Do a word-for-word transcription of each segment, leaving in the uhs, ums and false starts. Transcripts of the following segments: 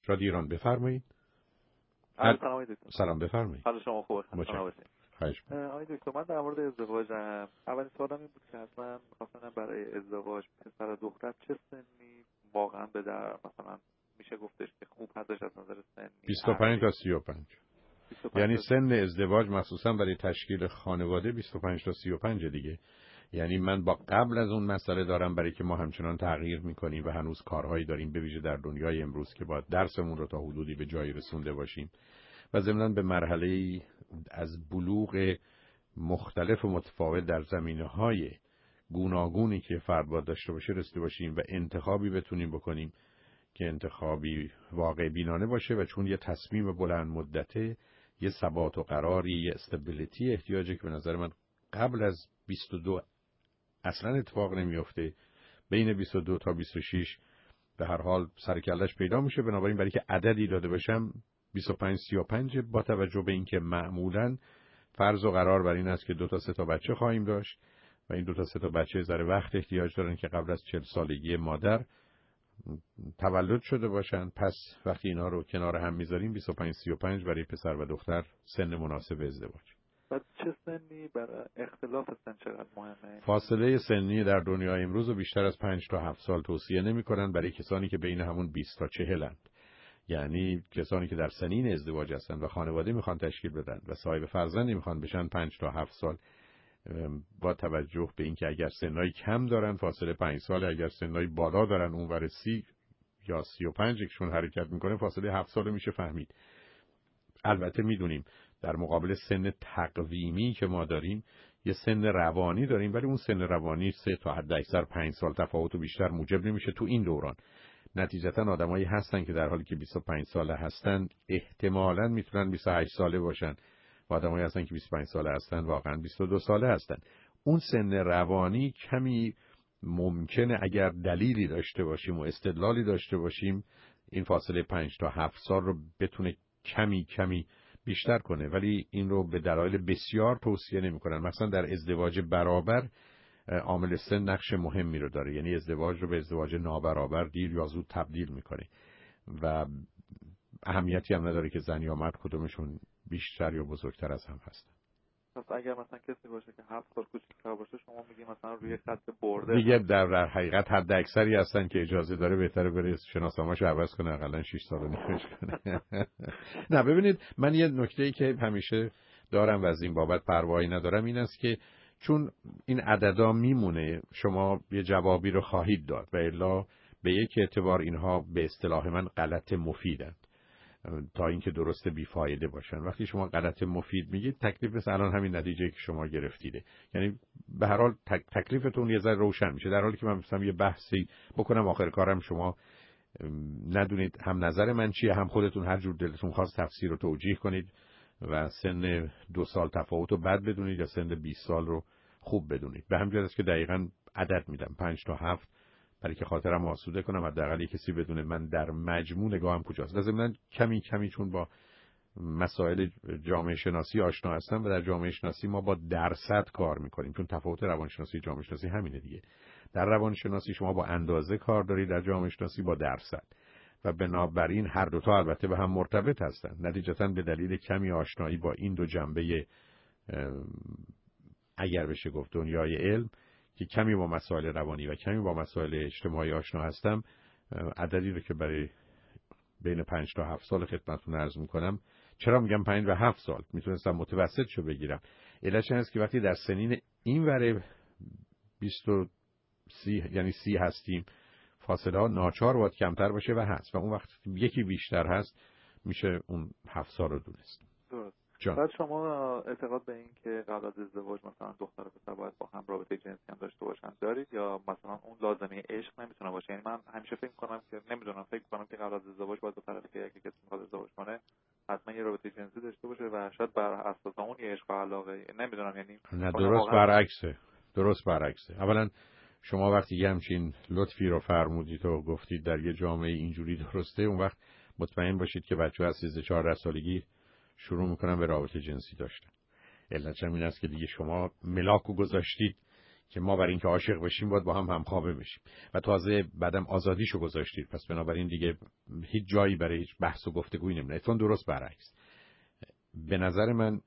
رادیو ایران، بفرمایید. سلام دکتر. سلام بفرمایید. حال شما خوبه؟ متشکرم. خواهش می‌کنم. آقای دکتر، من در مورد ازدواجم اولین سوالم این بود که اصلا می‌خواستم برای ازدواج پسر و دختر چه سنی واقعا به در مثلا میشه گفتش که خوب هستش از نظر سنی؟ بیست و پنج تا سی و پنج. یعنی سن ازدواج مخصوصا برای تشکیل خانواده بیست و پنج تا سی و پنج دیگه. یعنی من با قبل از اون مسئله دارم، برای که ما همچنان تغییر میکنیم و هنوز کارهایی داریم به ویژه در دنیای امروز که باید درسمون رو تا حدودی به جایی رسونده باشیم و ضمناً به مرحله از بلوغ مختلف و متفاوت در زمینه‌های گوناگونی که فرد باید داشته باشه رسیده باشیم و انتخابی بتونیم بکنیم که انتخابی واقع بینانه باشه و چون یه تصمیم بلند مدته، یه ثبات و قراری، یه استابیلیتی احتیاجه که به نظر من قبل از بیست و دو اصلا اتفاق نمیفته. بین بیست و دو تا بیست و شش به هر حال سرکلش پیدا میشه. بنابراین برای که عددی داده باشم بیست و پنج سی و پنج، با توجه به اینکه معمولاً فرض و قرار بر این است که دو تا سه تا بچه خواهیم داشت و این دو تا سه تا بچه ذره وقت احتیاج دارن که قبل از چهل سالگی مادر تولد شده باشن. پس وقتی اینا رو کنار هم میذاریم بیست و پنج سی و پنج برای پسر و دختر سن مناسب ازدواج. بعد چه سنی برای اختلاف سن چقدر مهمه؟ فاصله سنی در دنیای امروز رو بیشتر از پنج تا هفت سال توصیه نمی‌کنن برای کسانی که بین همون بیست تا چهل اند. یعنی کسانی که در سنین ازدواج هستند و خانواده میخوان تشکیل بدن و صاحب فرزندی میخوان بشن پنج تا هفت سال، با توجه به اینکه اگر سنای کم دارن فاصله پنج سال، اگر سنای بالا دارن اونور سی یا سی و پنج یکشون حرکت میکنه فاصله هفت سال میشه فهمید. البته میدونیم در مقابل سن تقویمی که ما داریم یه سن روانی داریم، ولی اون سن روانی سه تا حد اکثر پنج سال تفاوت و بیشتر موجب نمیشه تو این دوران. نتیجتا آدمایی هستن که در حالی که بیست و پنج ساله هستن احتمالاً میتونن بیست و هشت ساله باشن و آدمایی هستن که بیست و پنج ساله هستن واقعاً بیست و دو ساله هستن. اون سن روانی کمی ممکنه اگر دلیلی داشته باشیم و استدلالی داشته باشیم این فاصله پنج تا هفت سال رو بتونه کمی کمی بیشتر کنه، ولی این رو به دلایل بسیار توصیه نمی‌کنن. مثلا در ازدواج برابر عامل سن نقش مهمی رو داره، یعنی ازدواج رو به ازدواج نابرابر دیر یا زود تبدیل میکنه و اهمیتی هم نداره که زن یا مرد کدومشون بیشتر یا بزرگتر از هم هستن. پس اگر مثلا کسی باشه که هفت سال کوچیک‌تر باشه شما میگی مثلا روی خط برده دیگه در حقیقت حد اکثری هستن که اجازه داره بهتره بره شناسنامه‌شو عوض کنه، حداقل شش سال و نیمش کنه. نه ببینید، من یه نکته‌ای که همیشه دارم و از این بابت پروایی ندارم این است که چون این عددا میمونه شما یه جوابی رو خواهید داد و الا به یک اعتبار اینها به اصطلاح من غلط مفیدند تا اینکه درست بیفایده باشن. وقتی شما غلط مفید میگید تکلیف مثل الان همین نتیجه که شما گرفتیده، یعنی به هر حال تک تکلیفتون یه ذره روشن میشه، در حالی که من مثلا یه بحثی بکنم آخر کارم شما ندونید هم نظر من چیه، هم خودتون هر جور دلتون خواست تفسیر رو توجیه کنید و سن دو سال تفاوت رو بد بدونید یا سن بیست سال رو خوب بدونید. به همین جهت است که دقیقاً عدد میدم پنج تا هفت برای که خاطرم آسوده کنم، حداقل کسی بدونه من در مجموع نگاهم کجاست. لازم کمی کمی چون با مسائل جامعه شناسی آشنا هستم و در جامعه شناسی ما با درصد کار میکنیم، چون تفاوت روانشناسی و جامعه شناسی همینه دیگه. در روانشناسی شما با اندازه کار دارید، در جامعه شناسی با درصد، و بنابراین هر دوتا البته به هم مرتبط هستند. نتیجتاً به دلیل کمی آشنایی با این دو جنبه اگر بشه گفت دنیای علم که کمی با مسائل روانی و کمی با مسائل اجتماعی آشنا هستم، عددی رو که برای بین پنج تا هفت سال خدمتتون عرض میکنم. چرا میگم پنج و هفت سال؟ میتونستم متوسط شو بگیرم. علتش این است که وقتی در سنین این وره بیست و سی یعنی سی هستیم فاصله ها ناچار باید کمتر باشه و هست، و اون وقت یکی بیشتر هست میشه اون هفت سال رو دونست. بعد شما اعتقاد به این که قبل از ازدواج مثلا دختر و پسر باید با هم رابطه جنسی هم داشته باشن دارید، یا مثلا اون لازمه عشق نمیتونه باشه؟ یعنی من همیشه فکر کنم که نمیدونم فکر کنم که قبل از ازدواج باید دو طرفی که اگه کسی میخواد ازدواج کنه حتما یه رابطه جنسی داشته باشه و شاید بر اساس اون یه عشق و علاقه، نمیدونم یعنی نه درست برعکسه. درست برعکسه. اولا شما وقتی یه همچین لطفی رو فرمودید و گفتید در یه جامعه اینجوری درسته، اون وقت مطمئن باشید که بچه‌ها از سیزده چهارده سالگی شروع میکنن به رابطه جنسی داشتن. علتش این است که دیگه شما ملاکو گذاشتید که ما برای اینکه عاشق بشیم باید با هم همخوابه بشیم و تازه بعدم آزادیشو گذاشتید، پس بنابراین دیگه هیچ جایی برای هیچ بحث و گفتگویی نمیمونه. اتفاقاً درست برعکس. به نظر من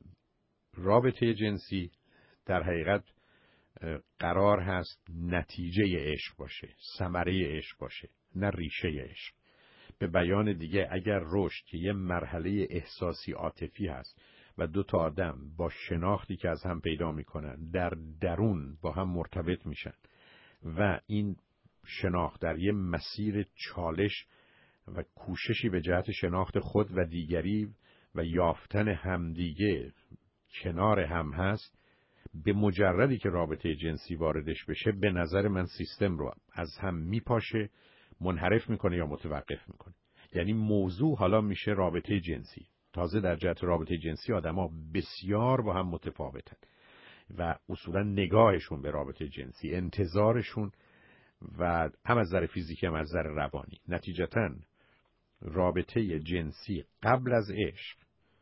رابطه جنسی در حقیقت قرار هست نتیجه عشق باشه، ثمره عشق باشه، نه ریشه عشق. به بیان دیگه اگر رشد که یه مرحله احساسی عاطفی هست و دو تا آدم با شناختی که از هم پیدا میکنن در درون با هم مرتبط میشن و این شناخت در یه مسیر چالش و کوششی به جهت شناخت خود و دیگری و یافتن همدیگه کنار هم هست، به مجردی که رابطه جنسی واردش بشه به نظر من سیستم رو از هم میپاشه، منحرف میکنه یا متوقف میکنه. یعنی موضوع حالا میشه رابطه جنسی. تازه در جهت رابطه جنسی آدما بسیار با هم متفاوتن و اصولا نگاهشون به رابطه جنسی، انتظارشون و هم از نظر فیزیکی هم از نظر روانی، نتیجتاً رابطه جنسی قبل از عشق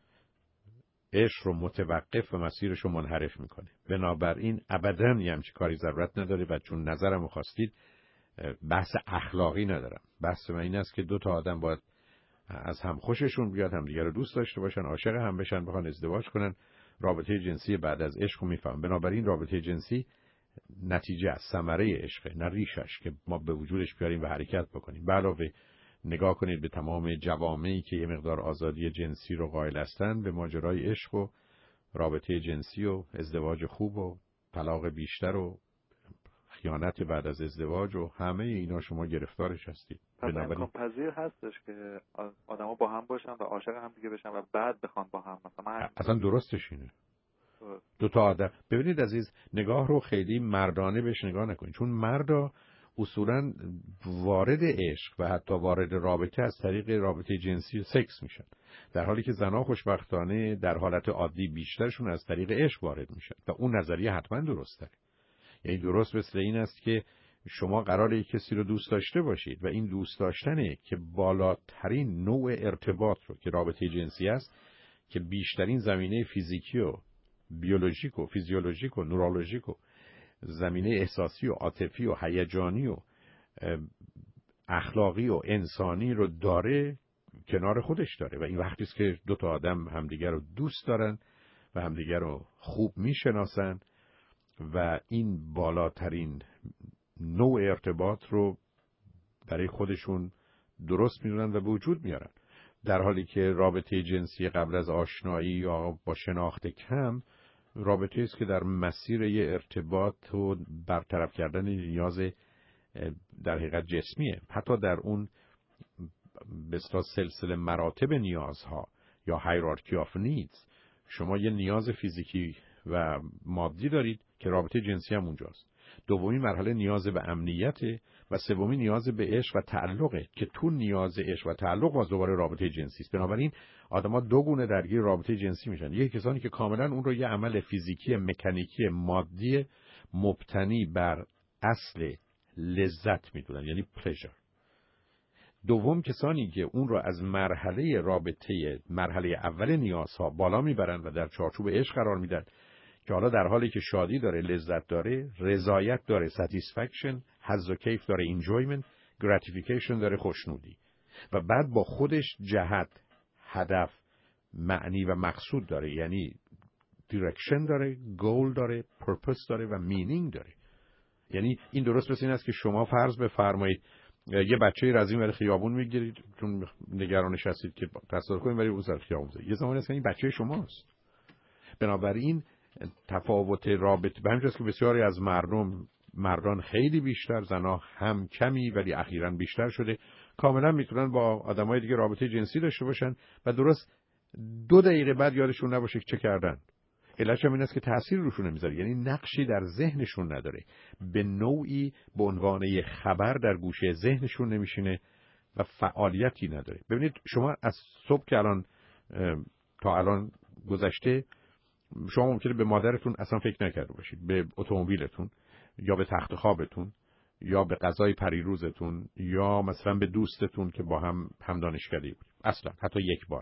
عشق رو متوقف و مسیرش رو منحرف میکنه. بنابراین ابداً یه همچین کاری ضرورت نداره و چون نظرم رو خواستید بحث اخلاقی ندارم. بحث من این است که دو تا آدم باید از هم خوششون بیاد، هم دیگر رو دوست داشته باشن، عاشق هم بشن، بخوان ازدواج کنن. رابطه جنسی بعد از عشق رو میفهم. بنابراین رابطه جنسی نتیجه از ثمره عشقه، نه ریشش که ما به وجودش بیاریم و حرکت بکنیم. به علاوه نگاه کنید به تمام جوامعی که یه مقدار آزادی جنسی رو قائل هستن، به ماجرای عشق و رابطه جنسی و ازدواج خوب و طلاق بیشتر و خیانت بعد از ازدواج و همه اینا شما گرفتارش هستید. بنابراین امکان پذیر هستش که آدما با هم باشن و عاشق هم دیگه بشن و بعد بخوان با هم مثلا اصلا درستش اینه. دو تا آدم ببینید عزیز، نگاه رو خیلی مردانه بهش نگاه نکنید، چون مردا اصولاً وارد عشق و حتی وارد رابطه از طریق رابطه جنسی و سکس میشن، در حالی که زنها خوشبختانه در حالت عادی بیشترشون از طریق عشق وارد میشن و اون نظریه حتما درسته. یعنی درست مثل این است که شما قراره کسی رو دوست داشته باشید و این دوست داشتنه که بالاترین نوع ارتباط رو که رابطه جنسی است، که بیشترین زمینه فیزیکی و بیولوژیک و فیزیولوژیک و نورولوژیک و زمینه احساسی و عاطفی و هیجانی و اخلاقی و انسانی رو داره، کنار خودش داره. و این وقتی است که دو تا آدم همدیگر رو دوست دارن و همدیگر رو خوب میشناسن و این بالاترین نوع ارتباط رو برای خودشون درست میدونن و به وجود میارن. در حالی که رابطه جنسی قبل از آشنایی یا با شناخت کم رابطه است که در مسیر یه ارتباط و برطرف کردن نیاز در حقیقت جسمیه. حتی در اون بسیار سلسله مراتب نیازها یا هایرارکی آف نیدز شما یه نیاز فیزیکی و مادی دارید که رابطه جنسی هم اونجاست. دومی مرحله نیاز به امنیت و سومی نیاز به عشق و تعلقه که تو نیاز عشق و تعلق باز دوباره رابطه جنسی است. بنابراین آدما دو گونه درگیر رابطه جنسی میشن. یکی کسانی که کاملا اون رو یه عمل فیزیکی مکانیکی مادی مبتنی بر اصل لذت میدونن، یعنی پلژر. دوم کسانی که اون رو از مرحله رابطه مرحله اول نیازها بالا میبرن و در چارچوب عشق قرار میدن، که حالا در حالی که شادی داره، لذت داره، رضایت داره، satisfaction، حظ و کیف داره، enjoyment، gratification داره، خوشنودی، و بعد با خودش جهت، هدف، معنی و مقصود داره، یعنی direction داره، goal داره، purpose داره و meaning داره. یعنی این درست مثل این است که شما فرض بفرمایید یه بچه‌ای رو از این ور خیابون میگیرید، چون نگرانش هستید که تصادف کنید ولی اون سر خیابون زه. یه زمانی است که این بچه شماست. بنابراین تفاوت رابطه به همینجاست که بسیاری از مردم، مردان خیلی بیشتر، زنها هم کمی ولی اخیراً بیشتر شده، کاملا میتونن با آدمای دیگه رابطه جنسی داشته باشن و درست دو دقیقه بعد یادشون نباشه که چه کردن. علتش هم این است که تأثیر روشون نمیذاره، یعنی نقشی در ذهنشون نداره، به نوعی به عنوان یه خبر در گوشه ذهنشون نمیشینه و فعالیتی نداره. ببینید شما از صبح که الان تا الان گذشته، شما ممکنه به مادرتون اصلا فکر نکرده باشید، به اتومبیلتون یا به تخت خوابتون یا به غذای پریروزتون یا مثلا به دوستتون که با هم هم دانشکده بود، اصلا حتی یک بار.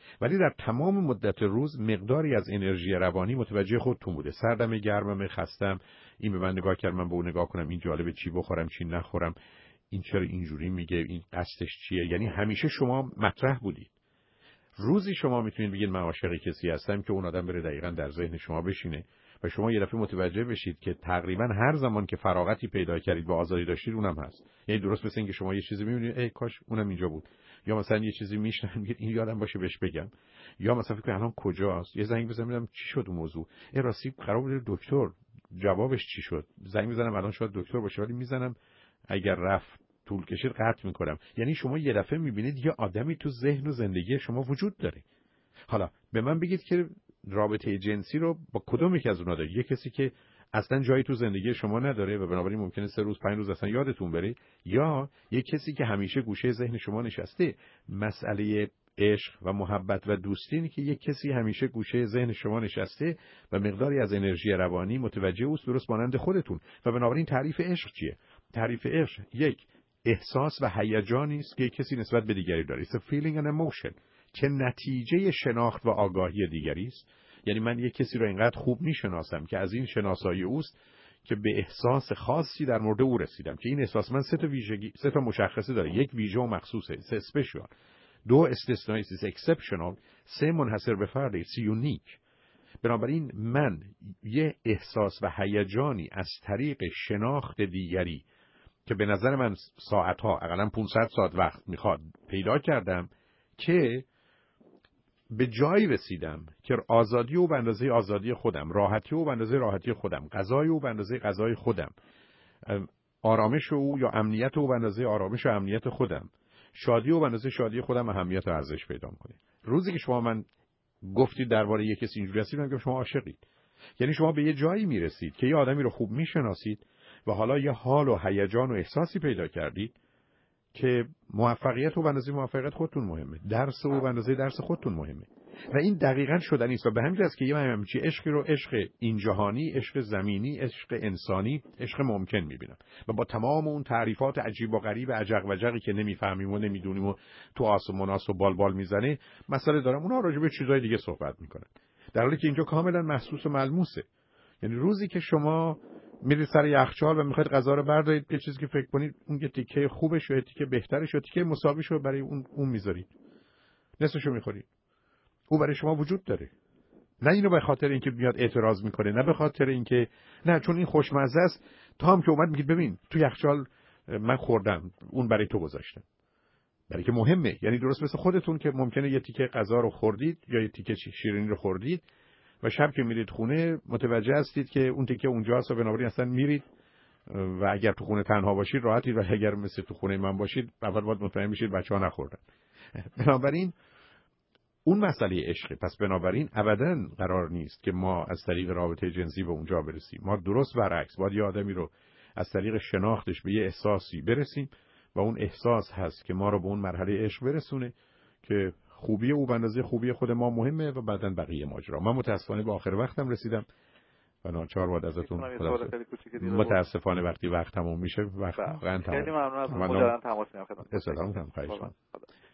ولی در تمام مدت روز مقداری از انرژی روانی متوجه خودتون بوده. سردم، گرمم، خستم، این به من نگاه کرد، من به اون نگاه کنم، این جالبه چی بخورم چی نخورم، این چرا اینجوری میگه، این قصدش چیه. یعنی همیشه شما مطرح بودید. روزی شما میتونید بگید من عاشق کسی هستم که اون آدم بره دقیقاً در ذهن شما بشینه و شما یه دفعه متوجه بشید که تقریباً هر زمان که فراغتی پیدا کردید و آزادی داشتید اونم هست. یعنی درست مثل اینکه شما یه چیزی میبینید ای کاش اونم اینجا بود، یا مثلا یه چیزی میشنوید میگید این یادم باشه بهش بگم، یا مثلا فکر کنم الان کجاست، یه زنگ بزنم ببینم چی شد اون موضوع، ای راستی قرار بود دکتر جوابش چی شد، زنگ میزنم الان شاید دکتر باشه ولی میزنم اگر رفت طول کشید قطع میکنم. یعنی شما یه دفعه میبینید یه آدمی تو ذهن و زندگی شما وجود داره. حالا به من بگید که رابطه جنسی رو با کدوم یکی از اونها دارید؟ یه کسی که اصلا جایی تو زندگی شما نداره و بنابراین ممکنه سه روز پنج روز اصلا یادتون بره، یا یه کسی که همیشه گوشه ذهن شما نشسته. مسئله عشق و محبت و دوستی اینه که یک کسی همیشه گوشه ذهن شما نشسته و مقداری از انرژی روانی متوجه اوست، درست مانند خودتون. و بنابراین تعریف عشق چیه؟ تعریف عشق یک احساس و هیجانی است که کسی نسبت به دیگری داره. It's a feeling and emotion که نتیجه شناخت و آگاهی دیگری است. یعنی من یک کسی رو اینقدر خوب میشناسم که از این شناسایی اوست که به احساس خاصی در مورد او رسیدم که این احساس من سه تا ویژگی، سه تا مشخصه داره. یک ویژه و مخصوصه، سه اسپشیال، دو استثنایی، سه اکسپشنال، سه منحصر به فرد، سه یونیک. بنابراین من یه احساس و هیجانی از طریق شناخت دیگری که به نظر من ساعتها اقلا پانصد ساعت وقت میخواد پیدا کردم که به جایی رسیدم که آزادی او به اندازه آزادی خودم، راحتی او به اندازه راحتی خودم، غذای او به اندازه غذای خودم، آرامش او یا امنیت او به اندازه آرامش و امنیت خودم، شادی او به اندازه شادی خودم اهمیت و ارزش پیدا می‌کنه. روزی که شما من گفتید درباره یک کسی اینجوری هستید، میگم شما عاشقید. یعنی شما به یه جایی میرسید که یه آدمی رو خوب میشناسید و حالا یه حال و هیجان و احساسی پیدا کردید که موفقیت و به اندازه موفقیت خودتون مهمه، درس و به اندازه درس خودتون مهمه. و این دقیقاً شدنی است و به همین جاست که یه همچین عشقی رو عشق این جهانی، عشق زمینی، عشق انسانی، عشق ممکن می‌بینم و با تمام اون تعریفات عجیب و غریب عجق و جقی که نمی‌فهمیم و نمی‌دونیم و تو آسموناس و بالبال میزنه مسئله دارم، اونها راجع به چیزای دیگه صحبت می‌کنن، در حالی که اینجا کاملاً محسوس و ملموسه. یعنی روزی که شما میرید سر یخچال و میخواید غذا رو بردارید، یه چیزی که فکر کنید اون یه تیکه خوبش و تیکه بهترش و تیکه مساویش رو برای اون اون میذارید، نصفشو میخورید. او برای شما وجود داره. نه اینو به خاطر اینکه میاد اعتراض میکنه، نه به خاطر اینکه نه چون این خوشمزه است، تا هم که اومد میگید ببین تو یخچال من خوردم اون برای تو گذاشتم، برای که مهمه. یعنی درست مثل خودتون که ممکنه یه تیکه غذا رو خوردید یا یه تیکه شیرینی رو خوردید و شب که میرید خونه متوجه هستید که اون تیکه اونجاست و بنابراین اصلا میرید و اگر تو خونه تنها باشید راحتید و اگر مثل تو خونه من باشید اول باید مطمئن بشید بچه‌ها نخوردن. بنابراین اون مسئله عشقه. پس بنابراین ابداً قرار نیست که ما از طریق رابطه جنسی به اونجا برسیم. ما درست برعکس باید یه آدمی رو از طریق شناختش به یه احساسی برسیم و اون احساس هست که ما رو به اون مرحله عشق برسونه که خوبی او به اندازه خوبی خود ما مهمه و بعداً بقیه ماجرا. من متاسفانه به آخر وقتم رسیدم و ناچار باید ازتون متاسفانه وقتی وقت تموم میشه وقت واقعا تمام. خیلی ممنون از مجددا تماس میگیرم خدمت. سلام، خواهش می‌کنم.